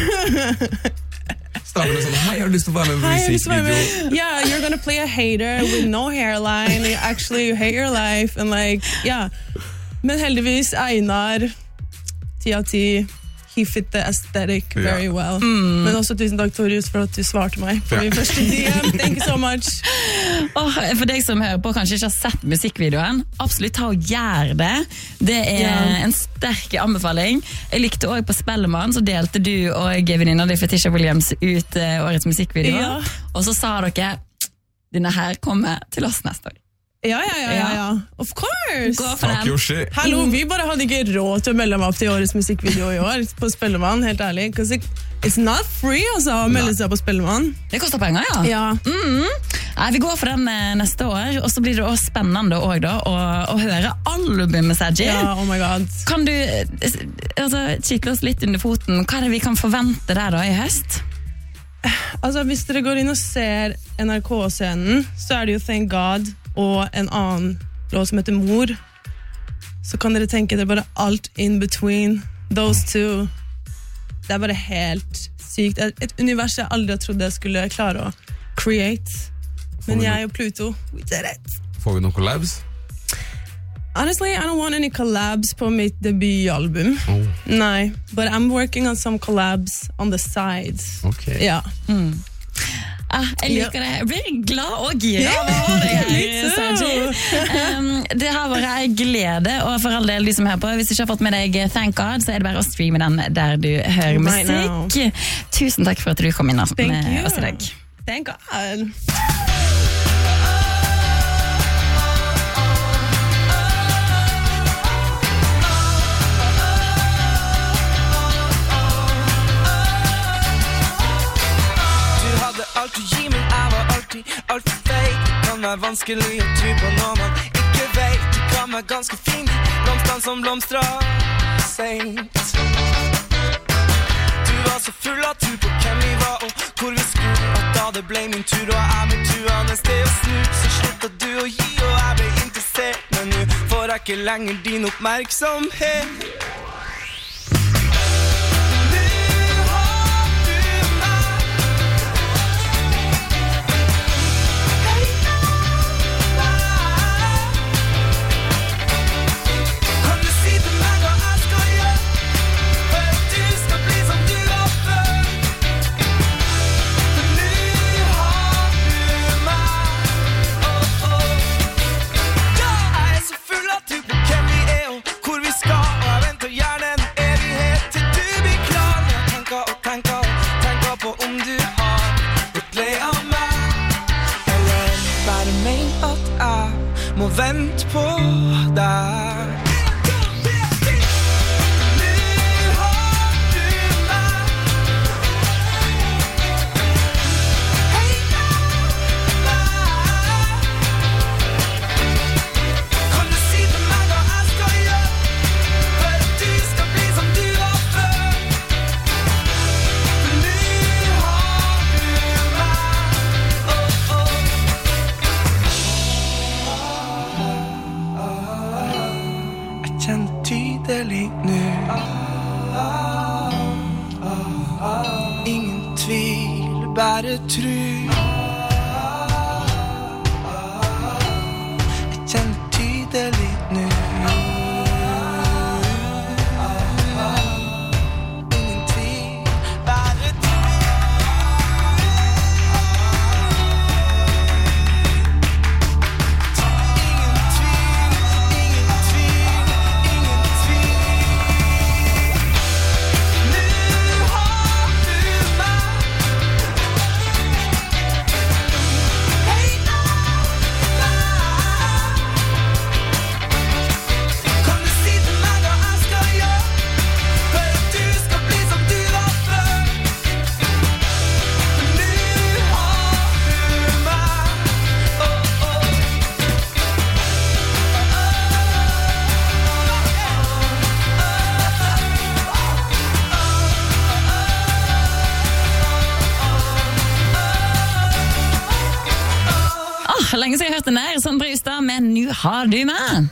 Starter med sånn, hei, har du lyst til å være med på musikkvideo? Yeah, you're gonna play a hater with no hairline, you hate your life, and like, yeah. Men heldigvis, Einar, 10 av 10, he fit the aesthetic very well. Men også tusen takk, Torjus, for at du svarte meg på min første DM. Thank you so much. For deg som hører på, kanskje ikke har sett musikkvideoen, absolutt ta og gjør det. Det en sterk anbefaling. Jeg likte også på Spellemann, så delte du og venninna di Fetisha Williams ut årets musikkvideo. Og så sa dere, denne her kommer til oss neste år. Ja. Of course. Gå for den. Hallo, vi bare hadde ikke råd til å melde meg opp til årets musikkvideo i år på Spellemann, helt ærlig. It's not free altså, å melde seg på Spellemann. Det koster penger, ja. Nei, vi går for den neste år, og så blir det også spennende også, da, å høre albumet, Saji. Ja, oh my god. Kan du kikke oss litt under foten? Hva det vi kan forvente der da i høst? Altså, hvis dere går inn og ser NRK-scenen, så det jo Thank God og en annen låt som heter Mor. Så kan dere tenke det bare alt in between those two. Det bare helt sykt. Et univers jeg aldri trodde jeg skulle klare å create. Men jeg og Pluto, we did it. Får vi noen collabs? Honestly, I don't want any collabs på mitt debutalbum. Nei, but I'm working on some collabs on the side. Okay. Ja. Jeg liker det. Jeg blir glad og gira. Det har vært en glede, og for all del de som hører på, hvis du ikke har fått med deg Thank God, så det bare å streame den der du hører musikk. Tusen takk for at du kom inn med oss i dag. Thank God. Alt du gir, men jeg var alltid alt for fake. Det kan være vanskelig å tro på når man ikke vet. Det kan være ganske fint, blomstene som blomstrer sent. Du var så full av tro på hvem vi var og hvor vi skulle, at da det ble min tur og jeg med truende sted å snu, så sluttet du å gi og jeg ble interessert. Men nå får jeg ikke lenger din oppmerksomhet. Må vente på deg. Tydelig nu. Ingen tvil, bare tro. Jeg kjenner tydelig nu. Ingen tvil, bare tro. lenge siden jeg hørte den der. Sondre Justad med «Nu har du meg».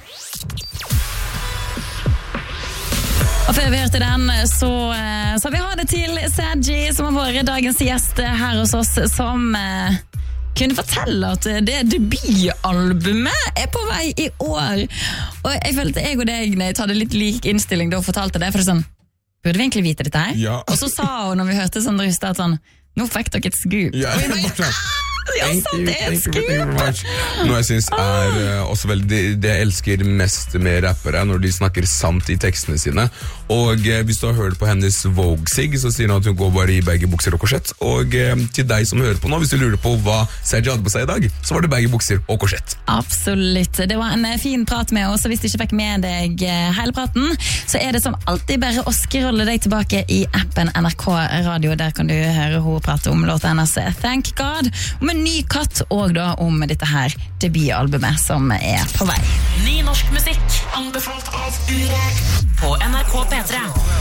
Og før vi hørte den, så vi har det til Saji, som har vært dagens gjest her hos oss, som kunne fortelle at det debutalbumet er på vei i år. Og jeg følte jeg og deg, når jeg hadde litt lik innstilling da og fortalte det, for det sånn, burde vi egentlig vite dette her? Ja. Og så sa hun, når vi hørte Sondre Justad, sånn, nå fikk dere et scoop. Ja, og jeg bare, Noe jeg synes også veldig det jeg elsker mest med rappere når de snakker sant i tekstene sine. Og hvis du har hørt på hennes Vogue-sig, så sier hun at hun går bare i baggy bukser og korsett. Og til deg som hører på nå, hvis du lurer på hva Saji hadde på seg i dag, så var det baggy bukser og korsett. Absolutt, det var en fin prat med oss. Og hvis du ikke fikk med deg hele praten, så er det som alltid bare å scrolle deg tilbake i appen NRK Radio. Der kan du høre hun prate om låten hennes Thank God, om en ny katt, og da om dette her debutalbumet som er på vei. Ny norsk musikk, anbefalt av Urek på NRK P3.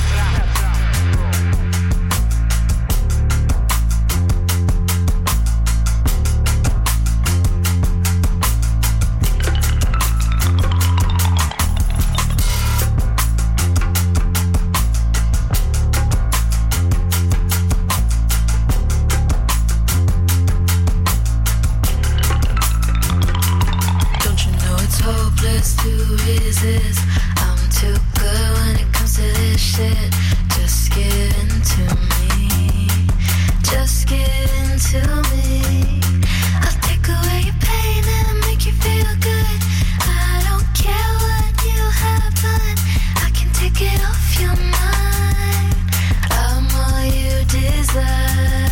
To resist, I'm too good when it comes to this shit. Just give in to me, just give in to me. I'll take away your pain and make you feel good. I don't care what you have done, I can take it off your mind. I'm all you deserve.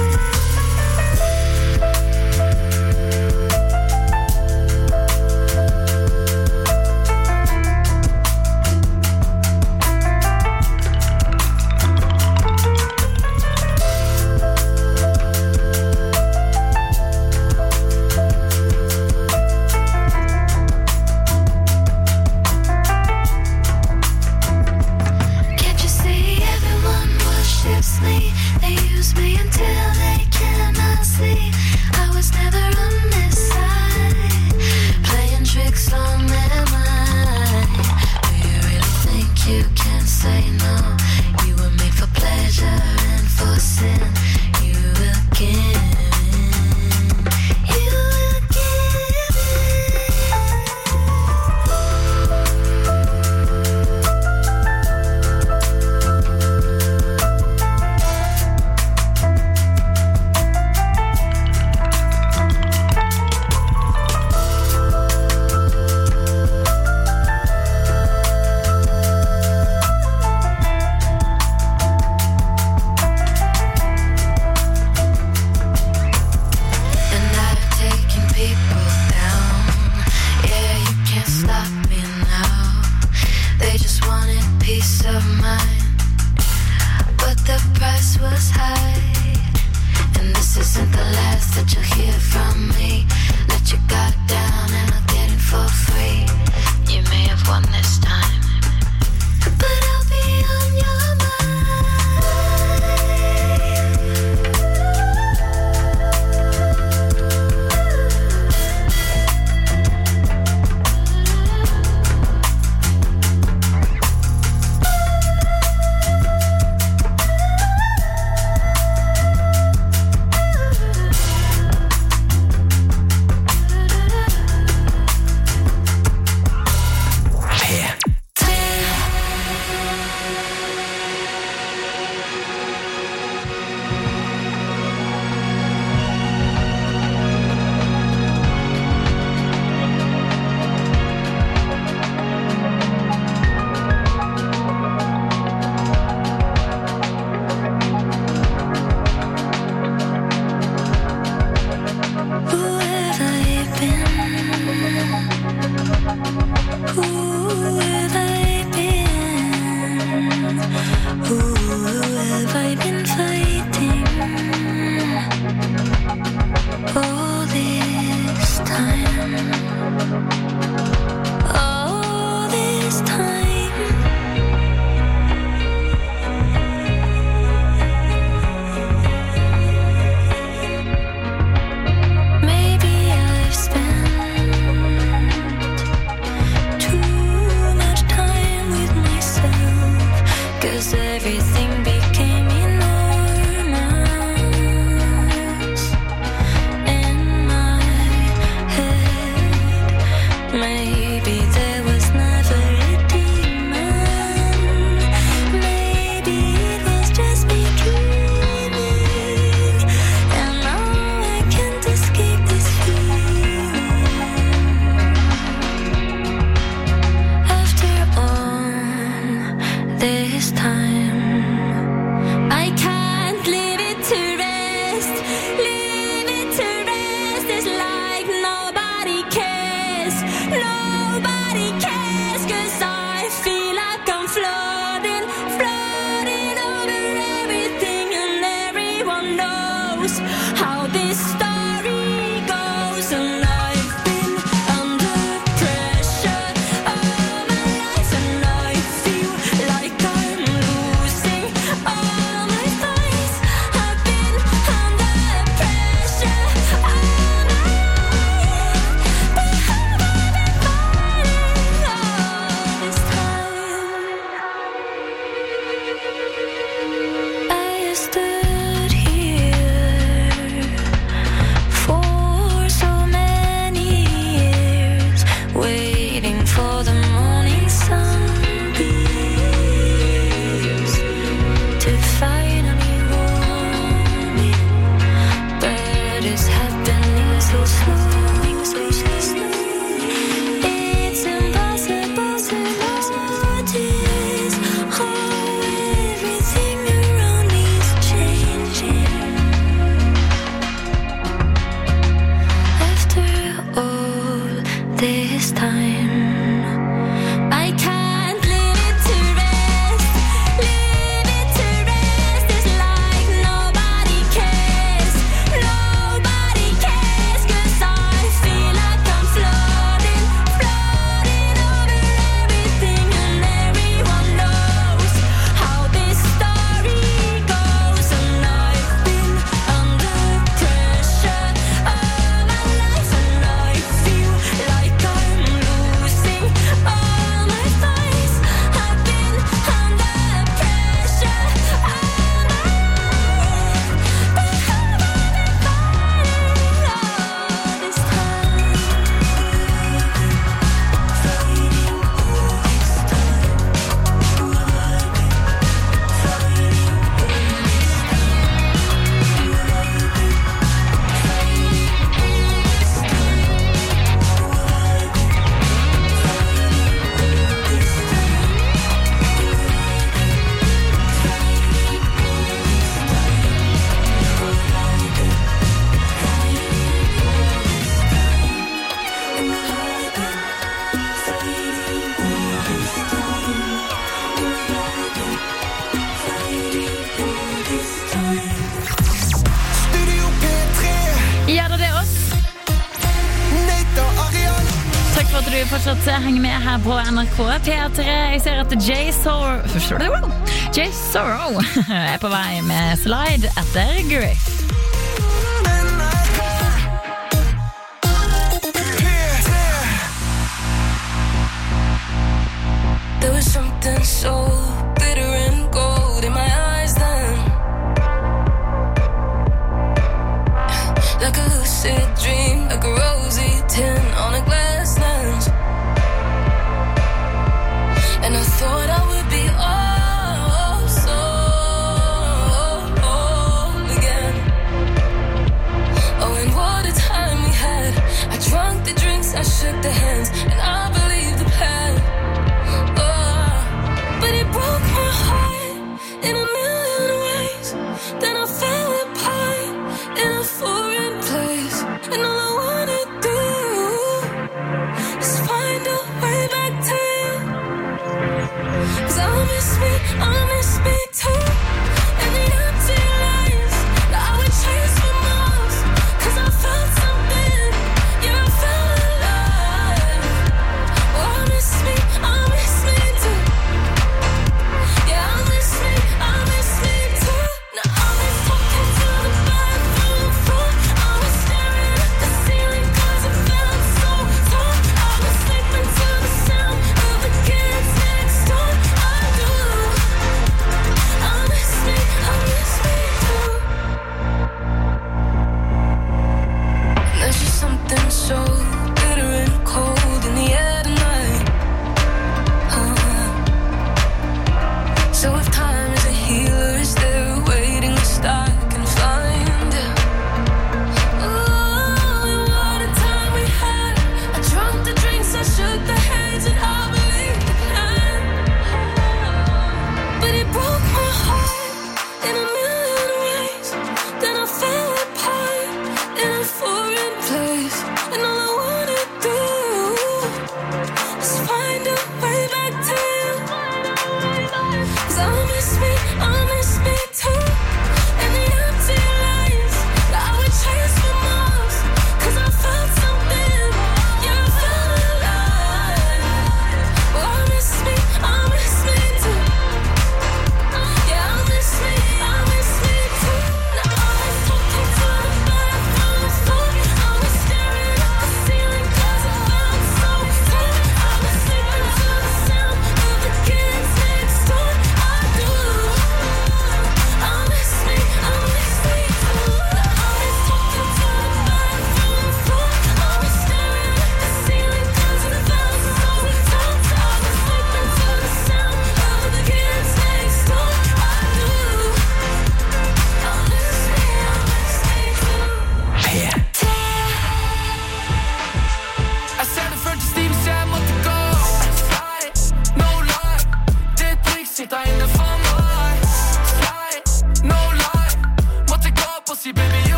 They use me until they cannot see. I was never on this side, playing tricks on their mind. Do you really think you can say no? You were made for pleasure and for sin. You will give in, you will give time. I can't leave it to rest. Leave it to rest. It's like nobody cares. Nobody cares. 'Cause I feel like I'm floating, floating over everything, and everyone knows how this story goes. And I've been under pressure all my life, and I feel like I'm losing all my fights. I've been under pressure all my life, but have I been fighting all this time? I stood here for so many years, waiting for the morning sunbeams to finally warm me, but it's happening so slow. It's impossible to notice how everything around me is changing. After all this time, I can't leave it to rest. Leave it to rest. It's like nobody cares. Nobody cares. 'Cause I feel like I'm floating, floating over everything, and everyone knows how this story goes. And I've been under pressure all my life, and I feel like I'm losing all my fights. I've been under pressure all my life, but have I been fighting all this time? Ja, det er oss. Takk for at du fortsatt henger med her på NRK P3. Jeg ser at Jay Sorrow er på vei med Slide etter Griff. There was something so bitter and cold in my eyes then, like a lucid dream, like a rosy tin on a glass lens. And I thought I would be oh so whole again.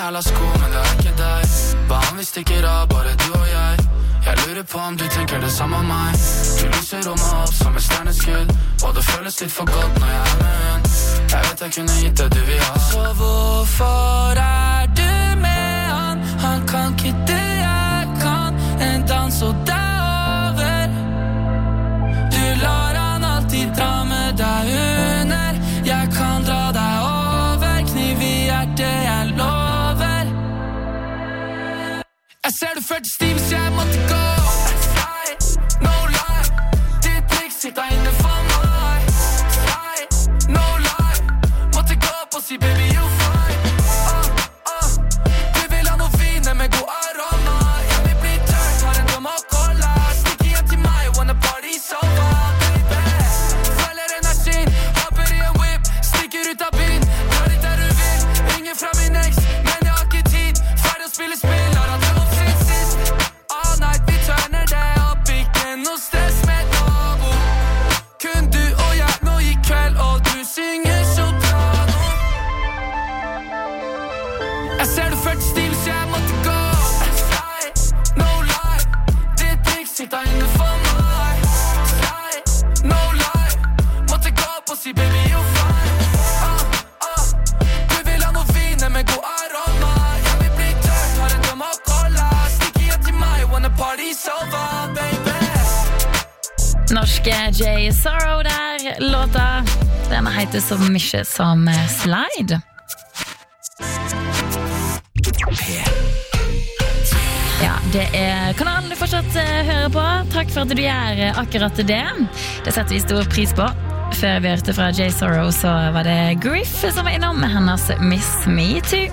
jævla sko, men det ikke deg. Hva om vi stikker av, bare du og jeg? Jeg lurer på om du tenker det samme om meg. Du lyser rommet opp som et stjerneskudd, og det føles litt for godt når jeg med hun. Jeg vet jeg kunne gitt det du vil ha. Så hvorfor du med han? Han kan ikke det jeg kan. En dans og det over. Du lar han alltid dra med deg under. Jeg kan dra deg over. Kniv i hjertet, jeg lover. Jeg ser du følte stiv, så jeg måtte gå. No lie. Ditt blikk sitter inne for meg. No lie. Måtte gå opp og si baby you fine. Du vil ha noe vin med god aroma. Jeg vil bli tørt, har en dom og cola. Stikk hjem til meg, wanna party so far, baby. Føler energien, hopper i en whip. Stikker ut av byen, drar dit der du vil. Ringer fra min ex, men jeg har ikke tid. Ferdig å spille spill, har han drømt sin sist. All night, vi tørner det opp. Ikke noe stress med nabo. Kun du og jeg nå i kveld, og du synger soprano. Jeg ser du følte stil, så jeg måtte gå. No lie. Ditt blikk sitter inne for meg. No lie. Måtte gå opp og si baby you fine. Du vil ha noe vin med god aroma. Jeg vil bli tørt, har en dom og cola. Stikk hjem til meg, wanna party so far, baby. Norske Jay Sorrow der, låta. Den heter så mye som Slide. Ja, det kanalen du fortsatt hører på. Takk for at du gjør akkurat det. Det setter vi stor pris på. Før vi hørte fra Jay Sorrow, så var det Griff som var innom med hennes Miss Me Too.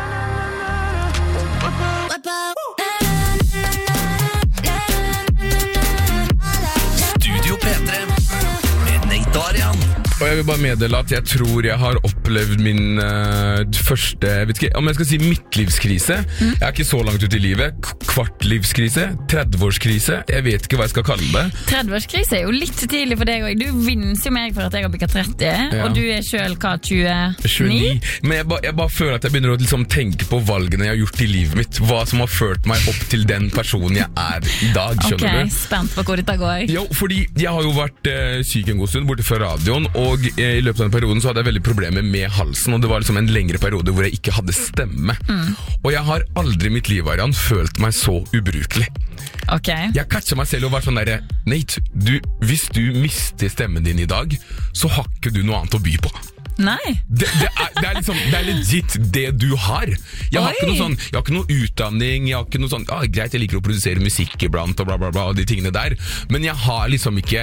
Studio P3 med Nate Arian. Og jeg vil bare meddele at jeg tror jeg har opplevd min første, jeg vet ikke om jeg skal si midtlivskrise. Jeg er ikke så langt ut i livet. Kvartlivskrise, 30-årskrise, jeg vet ikke hva jeg skal kalle det. 30-årskrise er jo litt tidlig for deg også. Du vinner jo meg for at jeg har bygget 30, og du er selv hva, 29? Men jeg bare føler at jeg begynner å liksom tenke på valgene jeg har gjort i livet mitt. Hva som har ført meg opp til den personen jeg er i dag, skjønner du? Ok, spent på hvor dette går. Jo, fordi jeg har jo vært syk en god stund borte fra radioen, og i løpet av den perioden så hadde jeg veldig problemer med halsen, og det var liksom en lengre periode hvor jeg ikke hadde stemme. Og jeg har aldri i mitt liv, Arian, følt meg så ubrukelig. Okay. Jeg catcher meg selv og var sånn der, Nate, hvis du mister stemmen din i dag, så har ikke du noe annet å by på. Nei. Det er liksom, det er legit det du har. Jeg har ikke noe sånn, jeg har ikke noe utdanning, jeg har ikke noe sånn, greit, jeg liker å produsere musikk iblant og bla bla bla, og de tingene der, men jeg har liksom ikke,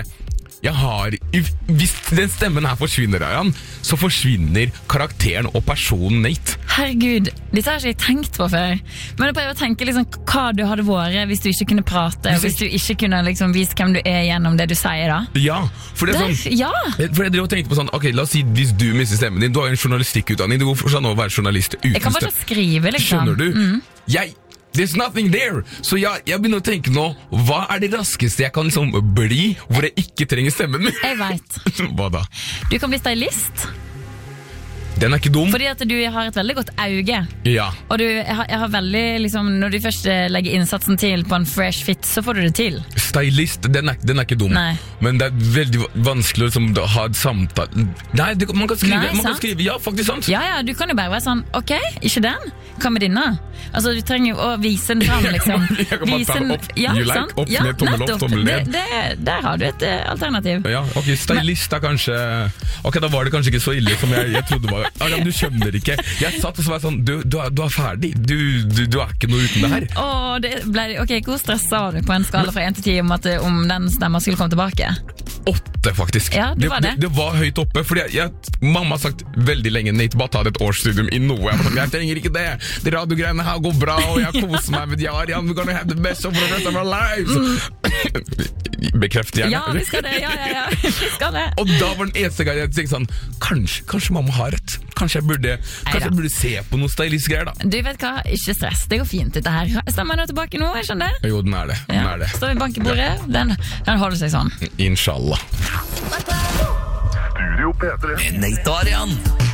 hvis den stemmen her forsvinner, Arian, så forsvinner karakteren og personen Nate. Herregud, dette har ikke jeg tenkt på før. Men jeg prøver å tenke liksom, hva du hadde vært hvis du ikke kunne prate, og hvis du ikke kunne liksom, vise hvem du er gjennom det du sier da. Ja, for det er sånn, for jeg tenkte på sånn, ok, la oss si hvis du mister stemmen din, du har en journalistikkutdanning, du går fortsatt nå å være journalist uten stemme. Jeg kan bare skrive, liksom. Skjønner du? There's nothing there. Så jeg begynner å tenke nå, hva er det raskeste jeg kan liksom bli, hvor jeg ikke trenger stemmen min? Jeg vet. Hva da? Du kan bli stylist. Den er ikke dum. Fordi at du har et veldig godt auge. Ja. Og jeg har veldig, liksom, når du først legger innsatsen til på en fresh fit, så får du det til. Stylist, den er ikke dum. Nei. Men det er veldig vanskelig liksom, å ha et samtale. Nei, man kan skrive. Nei, man kan skrive, ja, faktisk sant. Ja, du kan jo bare være sånn, ok, ikke den? Hva med dine? Altså, du trenger jo å vise den fram, liksom. Jeg kan bare ta opp, you like, opp, ned, tommel opp, tommel ned. Der har du et alternativ. Ja, ok, stylist er kanskje... Ok, da var det kanskje ikke så ille som jeg trodde det var. Arian, du skjønner ikke. Jeg satt og så var sånn, du er ferdig. Du er ikke noe uten det her. Ok, hvor stresset var du på en skala fra 1 til 10 om den stemmen skulle komme tilbake? 8, faktisk. Ja, det var det. Det var høyt oppe, fordi mamma har sagt veldig lenge, Nate, bare ta et årsstudium i noe. Jeg trenger ikke det. De radiogreiene her går bra, og jeg koser meg med Arian. We're gonna have the best of the rest of our lives. Bekreft gjerne. Ja, vi skal det. Ja. Vi skal det. Og da var den eneste gang jeg tenkte sånn, kanskje mamma har rett. Kanskje jeg burde se på noe stylistgreier da. Du vet hva, ikke stress. Det går fint dette her. Stemmer nå tilbake nå, jeg skjønner det? Jo, den er det. Står vi bank i bordet, den holder seg sånn. Inshallah. Studio P3 med Nate Arian.